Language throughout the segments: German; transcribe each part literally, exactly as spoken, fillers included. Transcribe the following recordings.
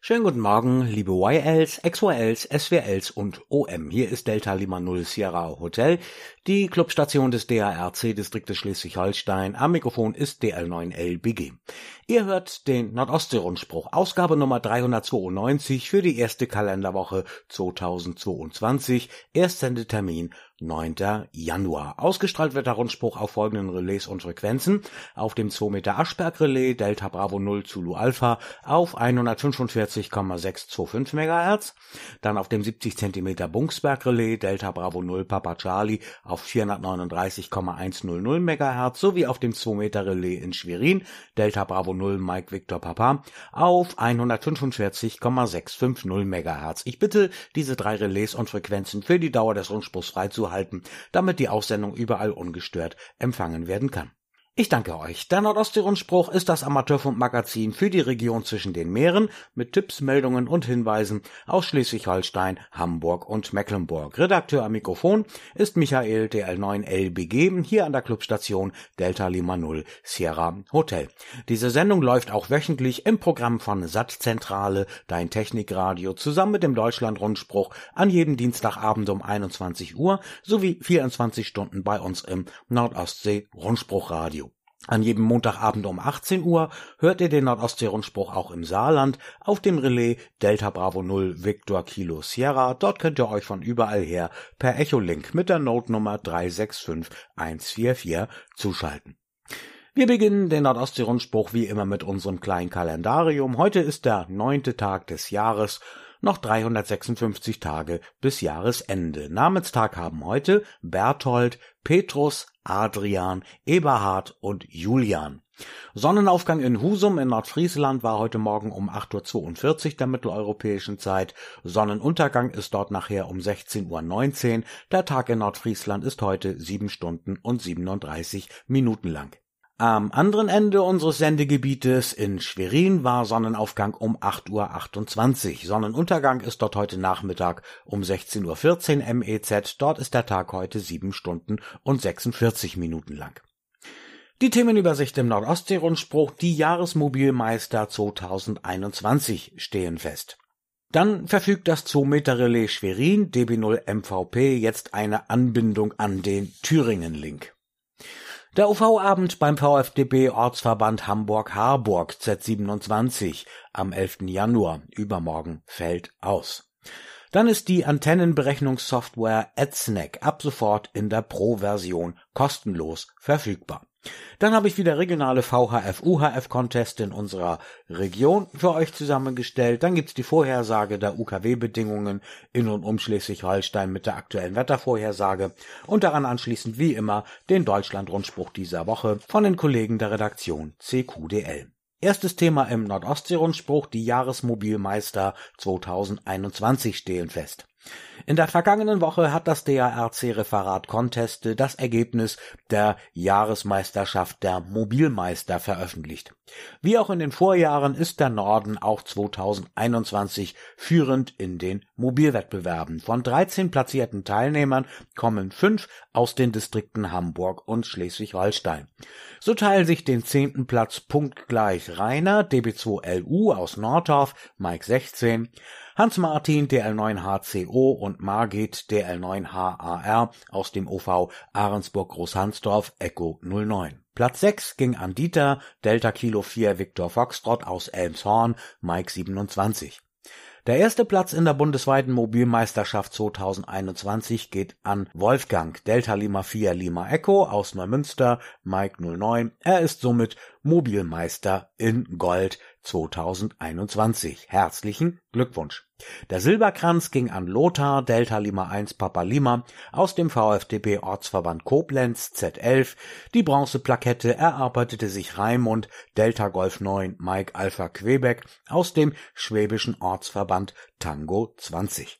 Schönen guten Morgen, liebe Y Ls, X Y Ls, S W Ls und O M. Hier ist Delta Lima Null Sierra Hotel, die Clubstation des D A R C-Distriktes Schleswig-Holstein. Am Mikrofon ist D L neun L B G. Ihr hört den Nordostsee-Rundspruch, Ausgabe Nummer dreihundertzweiundneunzig für die erste Kalenderwoche zweitausendzweiundzwanzig, Erstsendetermin neunter Januar. Ausgestrahlt wird der Rundspruch auf folgenden Relais und Frequenzen: auf dem zwei Meter Aschberg-Relais Delta Bravo null Zulu Alpha auf hundertfünfundvierzig Komma sechshundertfünfundzwanzig Megahertz, dann auf dem siebzig Zentimeter Bungsberg-Relais Delta Bravo null Papa Charlie auf vierhundertneununddreißig Komma hundertzehn Megahertz sowie auf dem zwei Meter Relais in Schwerin Delta Bravo null Mike Victor Papa auf hundertfünfundvierzig Komma sechshundertfünfzig Megahertz. Ich bitte, diese drei Relais und Frequenzen für die Dauer des Rundspruchs freizuhalten, damit die Aussendung überall ungestört empfangen werden kann. Ich danke euch. Der Nordostsee-Rundspruch ist das Amateurfunkmagazin für die Region zwischen den Meeren mit Tipps, Meldungen und Hinweisen aus Schleswig-Holstein, Hamburg und Mecklenburg. Redakteur am Mikrofon ist Michael, D L neun L B G, hier an der Clubstation Delta Lima Null Sierra Hotel. Diese Sendung läuft auch wöchentlich im Programm von Sattzentrale, dein Technikradio, zusammen mit dem Deutschland-Rundspruch an jedem Dienstagabend um einundzwanzig Uhr sowie vierundzwanzig Stunden bei uns im Nordostsee-Rundspruchradio. An jedem Montagabend um achtzehn Uhr hört ihr den Nordostsee-Rundspruch auch im Saarland auf dem Relais Delta Bravo null Victor Kilo Sierra. Dort könnt ihr euch von überall her per Echolink mit der Notenummer drei sechs fünf eins vier vier zuschalten. Wir beginnen den Nordostsee-Rundspruch wie immer mit unserem kleinen Kalendarium. Heute ist der neunte Tag des Jahres. Noch dreihundertsechsundfünfzig Tage bis Jahresende. Namenstag haben heute Berthold, Petrus, Adrian, Eberhard und Julian. Sonnenaufgang in Husum in Nordfriesland war heute Morgen um acht Uhr zweiundvierzig der mitteleuropäischen Zeit. Sonnenuntergang ist dort nachher um sechzehn Uhr neunzehn. Der Tag in Nordfriesland ist heute sieben Stunden und siebenunddreißig Minuten lang. Am anderen Ende unseres Sendegebietes in Schwerin war Sonnenaufgang um acht Uhr achtundzwanzig. Sonnenuntergang ist dort heute Nachmittag um sechzehn Uhr vierzehn M E Z. Dort ist der Tag heute sieben Stunden und sechsundvierzig Minuten lang. Die Themenübersicht im Nordostsee-Rundspruch, die Jahresmobilmeister zweitausendeinundzwanzig stehen fest. Dann verfügt das zwei Meter Relais Schwerin D B null M V P jetzt eine Anbindung an den Thüringen-Link. Der U V-Abend beim V F D B-Ortsverband Hamburg-Harburg Z siebenundzwanzig am elften Januar, übermorgen, fällt aus. Dann ist die Antennenberechnungssoftware AdSnack ab sofort in der Pro-Version kostenlos verfügbar. Dann habe ich wieder regionale V H F-U H F-Contest in unserer Region für euch zusammengestellt. Dann gibt's die Vorhersage der U K W-Bedingungen in und um Schleswig-Holstein mit der aktuellen Wettervorhersage und daran anschließend wie immer den Deutschland-Rundspruch dieser Woche von den Kollegen der Redaktion C Q D L. Erstes Thema im Nordostsee-Rundspruch, die Jahresmobilmeister zweitausendeinundzwanzig stehen fest. In der vergangenen Woche hat das D A R C-Referat Conteste das Ergebnis der Jahresmeisterschaft der Mobilmeister veröffentlicht. Wie auch in den Vorjahren ist der Norden auch zweitausendeinundzwanzig führend in den Mobilwettbewerben. Von dreizehn platzierten Teilnehmern kommen fünf aus den Distrikten Hamburg und Schleswig-Holstein. So teilen sich den zehnten Platz punktgleich Rainer, D B zwei L U aus Nordorf, Mike sechzehn, Hans-Martin, D L neun H C O und Margit, D L neun H A R aus dem O V Ahrensburg-Großhansdorf, Echo null neun. Platz sechs ging an Dieter, Delta Kilo vier Victor Foxtrot aus Elmshorn, Mike siebenundzwanzig. Der erste Platz in der bundesweiten Mobilmeisterschaft zweitausendeinundzwanzig geht an Wolfgang, Delta Lima vier Lima Echo aus Neumünster, Mike null neun. Er ist somit Mobilmeister in Gold zweitausendeinundzwanzig. Herzlichen Glückwunsch. Der Silberkranz ging an Lothar, Delta Lima eins Papa Lima aus dem V F D B Ortsverband Koblenz Z elf. Die Bronzeplakette erarbeitete sich Raimund, Delta Golf neun Mike Alpha Quebec aus dem schwäbischen Ortsverband Tango zwanzig.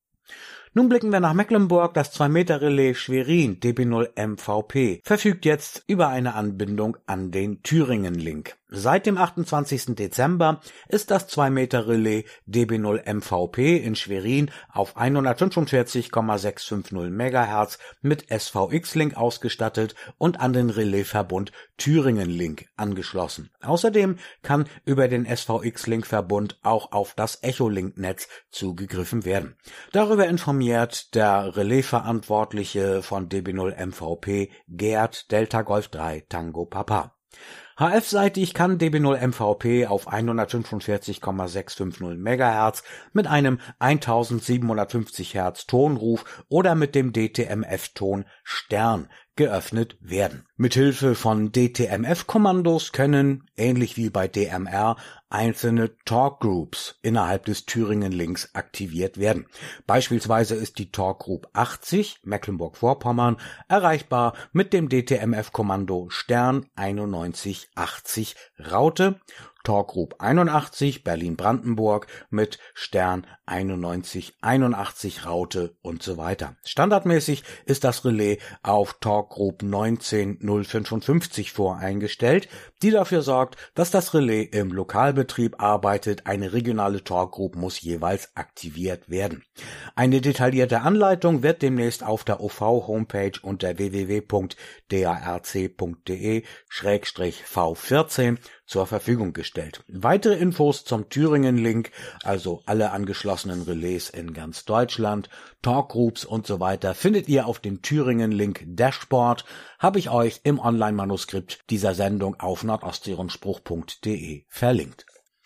Nun blicken wir nach Mecklenburg. Das zwei Meter Relais Schwerin D B null M V P verfügt jetzt über eine Anbindung an den Thüringen-Link. Seit dem achtundzwanzigsten Dezember ist das zwei Meter Relais D B null M V P in Schwerin auf hundertfünfundvierzig Komma sechshundertfünfzig Megahertz mit S V X-Link ausgestattet und an den Relaisverbund Thüringen-Link angeschlossen. Außerdem kann über den S V X-Link-Verbund auch auf das Echolink-Netz zugegriffen werden. Darüber informiert der Relaisverantwortliche von D B null M V P, Gerd Delta Golf drei Tango Papa. H F-seitig kann D B null M V P auf hundertfünfundvierzig Komma sechshundertfünfzig Megahertz mit einem eintausendsiebenhundertfünfzig Hertz Tonruf oder mit dem D T M F-Ton Stern geöffnet werden. Mithilfe von D T M F-Kommandos können, ähnlich wie bei D M R, einzelne Talkgroups innerhalb des Thüringen-Links aktiviert werden. Beispielsweise ist die Talkgroup achtzig, Mecklenburg-Vorpommern, erreichbar mit dem D T M F-Kommando Stern einundneunzig achtzig Raute, Talkgroup einundachtzig, Berlin-Brandenburg mit Stern einundneunzig einundachtzig Raute und so weiter. Standardmäßig ist das Relais auf Talkgroup neunzehn null fünfundfünfzig voreingestellt, die dafür sorgt, dass das Relais im Lokalbetrieb arbeitet. Eine regionale Talkgroup muss jeweils aktiviert werden. Eine detaillierte Anleitung wird demnächst auf der O V-Homepage unter w w w punkt d a r c punkt d e Schrägstrich V vierzehn zur Verfügung gestellt. Weitere Infos zum Thüringen-Link, also alle angeschlossenen Relais in ganz Deutschland, Talkgroups und so weiter, findet ihr auf dem Thüringen-Link Dashboard, habe ich euch im Online-Manuskript dieser Sendung auf nordostseerundspruch punkt d e verlinkt.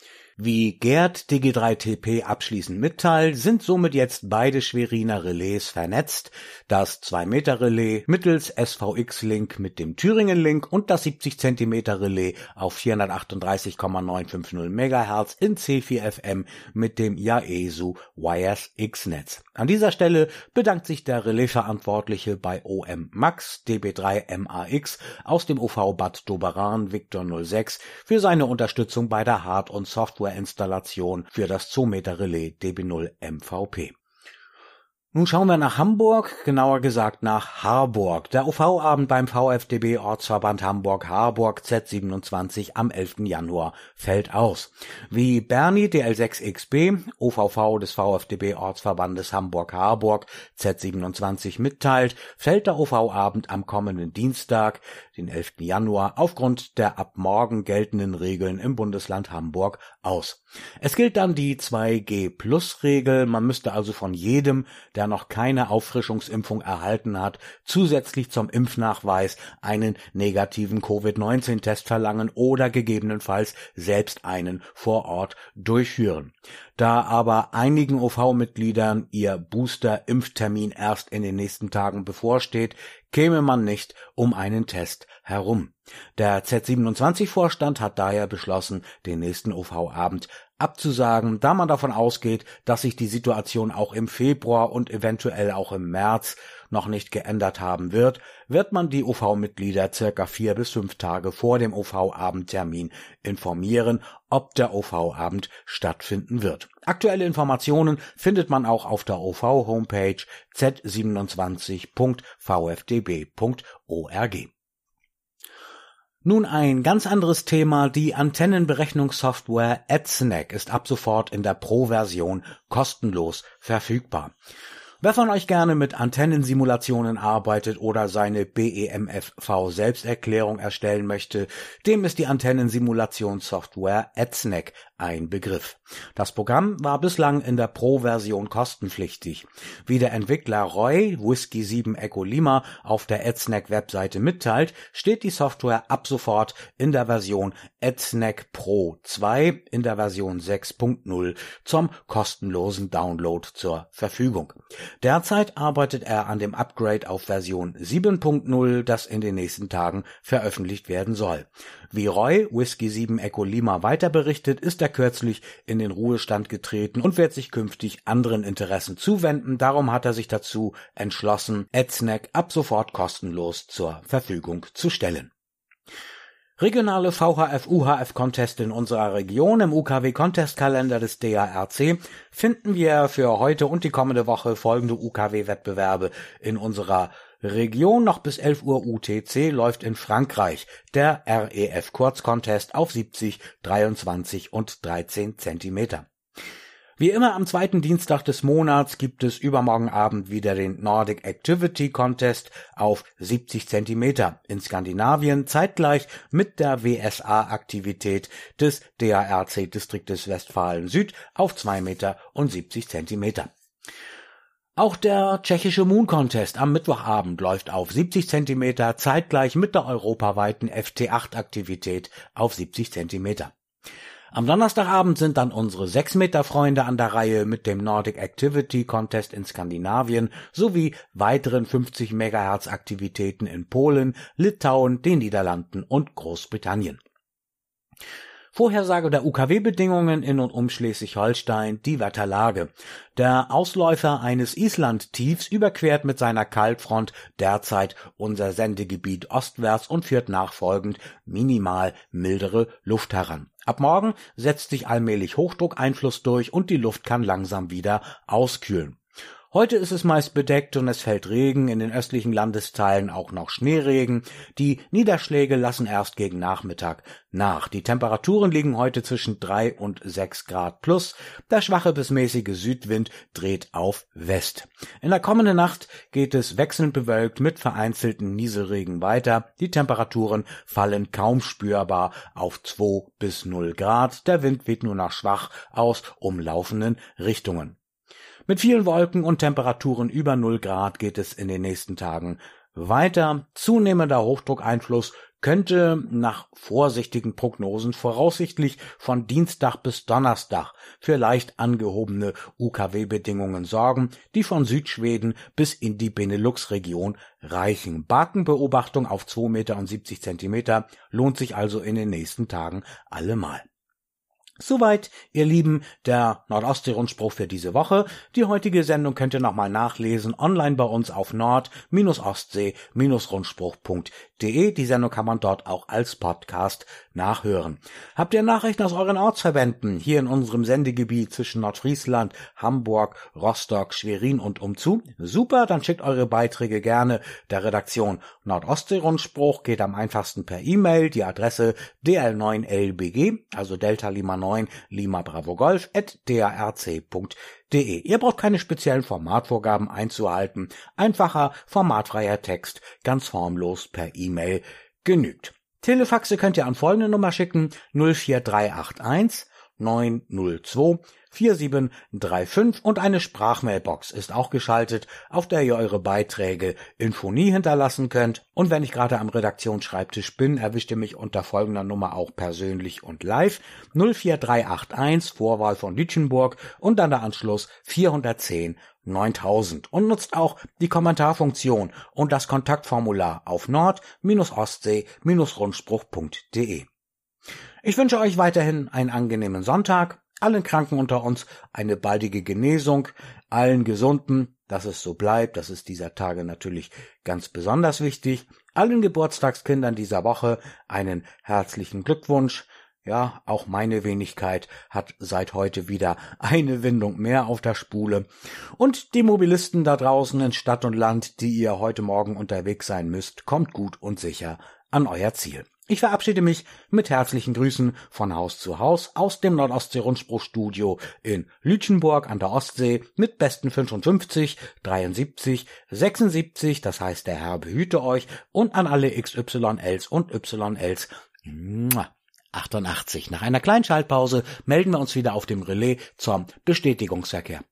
Wie Gerd D G drei T P abschließend mitteilt, sind somit jetzt beide Schweriner Relais vernetzt, das zwei Meter Relais mittels S V X-Link mit dem Thüringen-Link und das siebzig Zentimeter Relais auf vierhundertachtunddreißig Komma neunhundertfünfzig Megahertz in C vier F M mit dem Yaesu Wires X-Netz. An dieser Stelle bedankt sich der Relaisverantwortliche bei O M Max D B drei M A X aus dem O V Bad Doberan Victor null sechs für seine Unterstützung bei der Hard- und Softwareinstallation für das zwei Meter Relais D B null M V P. Nun schauen wir nach Hamburg, genauer gesagt nach Harburg. Der O V-Abend beim V F D B Ortsverband Hamburg-Harburg Z siebenundzwanzig am elften Januar fällt aus. Wie Bernie D L sechs X B, O V V des V F D B Ortsverbandes Hamburg-Harburg Z siebenundzwanzig mitteilt, fällt der O V-Abend am kommenden Dienstag, den elften Januar, aufgrund der ab morgen geltenden Regeln im Bundesland Hamburg aus. Es gilt dann die zwei G Plus Regel, man müsste also von jedem, der noch keine Auffrischungsimpfung erhalten hat, zusätzlich zum Impfnachweis einen negativen Covid neunzehn Test verlangen oder gegebenenfalls selbst einen vor Ort durchführen. Da aber einigen O V-Mitgliedern ihr Booster-Impftermin erst in den nächsten Tagen bevorsteht, käme man nicht um einen Test herum. Der Z siebenundzwanzig-Vorstand hat daher beschlossen, den nächsten O V-Abend abzusagen, da man davon ausgeht, dass sich die Situation auch im Februar und eventuell auch im März noch nicht geändert haben wird, wird man die O V-Mitglieder circa vier bis fünf Tage vor dem O V-Abendtermin informieren, ob der O V-Abend stattfinden wird. Aktuelle Informationen findet man auch auf der O V-Homepage z siebenundzwanzig punkt v f d b punkt org. Nun ein ganz anderes Thema. Die Antennenberechnungssoftware AdSnack ist ab sofort in der Pro-Version kostenlos verfügbar. Wer von euch gerne mit Antennensimulationen arbeitet oder seine B E M F V-Selbsterklärung erstellen möchte, dem ist die Antennensimulationssoftware AdSnack ein Begriff. Das Programm war bislang in der Pro-Version kostenpflichtig. Wie der Entwickler Roy Whisky sieben Echo Lima auf der AdSnack-Webseite mitteilt, steht die Software ab sofort in der Version AdSnack Pro zwei in der Version sechs Punkt null zum kostenlosen Download zur Verfügung. Derzeit arbeitet er an dem Upgrade auf Version sieben Punkt null, das in den nächsten Tagen veröffentlicht werden soll. Wie Roy Whisky sieben Echo Lima weiter berichtet, ist er kürzlich in den Ruhestand getreten und wird sich künftig anderen Interessen zuwenden. Darum hat er sich dazu entschlossen, AdSnack ab sofort kostenlos zur Verfügung zu stellen. Regionale V H F-U H F-Contests in unserer Region. Im U K W-Contest-Kalender des D A R C finden wir für heute und die kommende Woche folgende U K W-Wettbewerbe in unserer Region. Noch bis elf Uhr U T C läuft in Frankreich der R E F Kurzcontest auf siebzig, dreiundzwanzig und dreizehn Zentimeter. Wie immer am zweiten Dienstag des Monats gibt es übermorgen Abend wieder den Nordic Activity Contest auf siebzig Zentimeter in Skandinavien, zeitgleich mit der W S A-Aktivität des D A R C-Distriktes Westfalen Süd auf zwei Meter und siebzig Zentimeter. Auch der tschechische Moon Contest am Mittwochabend läuft auf siebzig Zentimeter, zeitgleich mit der europaweiten F T acht Aktivität auf siebzig Zentimeter. Am Donnerstagabend sind dann unsere sechs Meter Freunde an der Reihe mit dem Nordic Activity Contest in Skandinavien sowie weiteren fünfzig Megahertz Aktivitäten in Polen, Litauen, den Niederlanden und Großbritannien. Vorhersage der U K W-Bedingungen in und um Schleswig-Holstein, die Wetterlage. Der Ausläufer eines Island-Tiefs überquert mit seiner Kaltfront derzeit unser Sendegebiet ostwärts und führt nachfolgend minimal mildere Luft heran. Ab morgen setzt sich allmählich Hochdruckeinfluss durch und die Luft kann langsam wieder auskühlen. Heute ist es meist bedeckt und es fällt Regen, in den östlichen Landesteilen auch noch Schneeregen. Die Niederschläge lassen erst gegen Nachmittag nach. Die Temperaturen liegen heute zwischen drei und sechs Grad plus. Der schwache bis mäßige Südwind dreht auf West. In der kommenden Nacht geht es wechselnd bewölkt mit vereinzelten Nieselregen weiter. Die Temperaturen fallen kaum spürbar auf zwei bis null Grad. Der Wind weht nur noch schwach aus umlaufenden Richtungen. Mit vielen Wolken und Temperaturen über null Grad geht es in den nächsten Tagen weiter. Zunehmender Hochdruckeinfluss könnte nach vorsichtigen Prognosen voraussichtlich von Dienstag bis Donnerstag für leicht angehobene U K W-Bedingungen sorgen, die von Südschweden bis in die Benelux-Region reichen. Bakenbeobachtung auf zwei Meter und siebzig Zentimeter lohnt sich also in den nächsten Tagen allemal. Soweit, ihr Lieben, der Nordostsee-Rundspruch für diese Woche. Die heutige Sendung könnt ihr nochmal nachlesen, online bei uns auf nord ostsee rundspruch punkt de. Die Sendung kann man dort auch als Podcast nachhören. Habt ihr Nachrichten aus euren Ortsverbänden hier in unserem Sendegebiet zwischen Nordfriesland, Hamburg, Rostock, Schwerin und umzu? Super, dann schickt eure Beiträge gerne der Redaktion Nordostsee-Rundspruch, geht am einfachsten per E-Mail, die Adresse d l neun l b g, also Delta Lima neun Lima Bravo Golf at d a r c punkt de. Ihr braucht keine speziellen Formatvorgaben einzuhalten. Einfacher, formatfreier Text, ganz formlos per E-Mail genügt. Telefaxe könnt ihr an folgende Nummer schicken: null vier drei acht eins neun null zwei vier sieben drei fünf und eine Sprachmailbox ist auch geschaltet, auf der ihr eure Beiträge in Phonie hinterlassen könnt. Und wenn ich gerade am Redaktionsschreibtisch bin, erwischt ihr mich unter folgender Nummer auch persönlich und live: null vier drei acht eins, Vorwahl von Lütchenburg und dann der Anschluss vierhundertzehn neuntausend und nutzt auch die Kommentarfunktion und das Kontaktformular auf nord ostsee rundspruch punkt de. Ich wünsche euch weiterhin einen angenehmen Sonntag, allen Kranken unter uns eine baldige Genesung, allen Gesunden, dass es so bleibt, das ist dieser Tage natürlich ganz besonders wichtig, allen Geburtstagskindern dieser Woche einen herzlichen Glückwunsch. Ja, auch meine Wenigkeit hat seit heute wieder eine Windung mehr auf der Spule. Und die Mobilisten da draußen in Stadt und Land, die ihr heute Morgen unterwegs sein müsst, kommt gut und sicher an euer Ziel. Ich verabschiede mich mit herzlichen Grüßen von Haus zu Haus aus dem Nordostsee-Rundspruchstudio in Lütchenburg an der Ostsee mit besten fünfundfünfzig, dreiundsiebzig, sechsundsiebzig, das heißt der Herr behüte euch, und an alle X Y Ls und Y Ls. achtundachtzig. Nach einer kleinen Schaltpause melden wir uns wieder auf dem Relais zum Bestätigungsverkehr.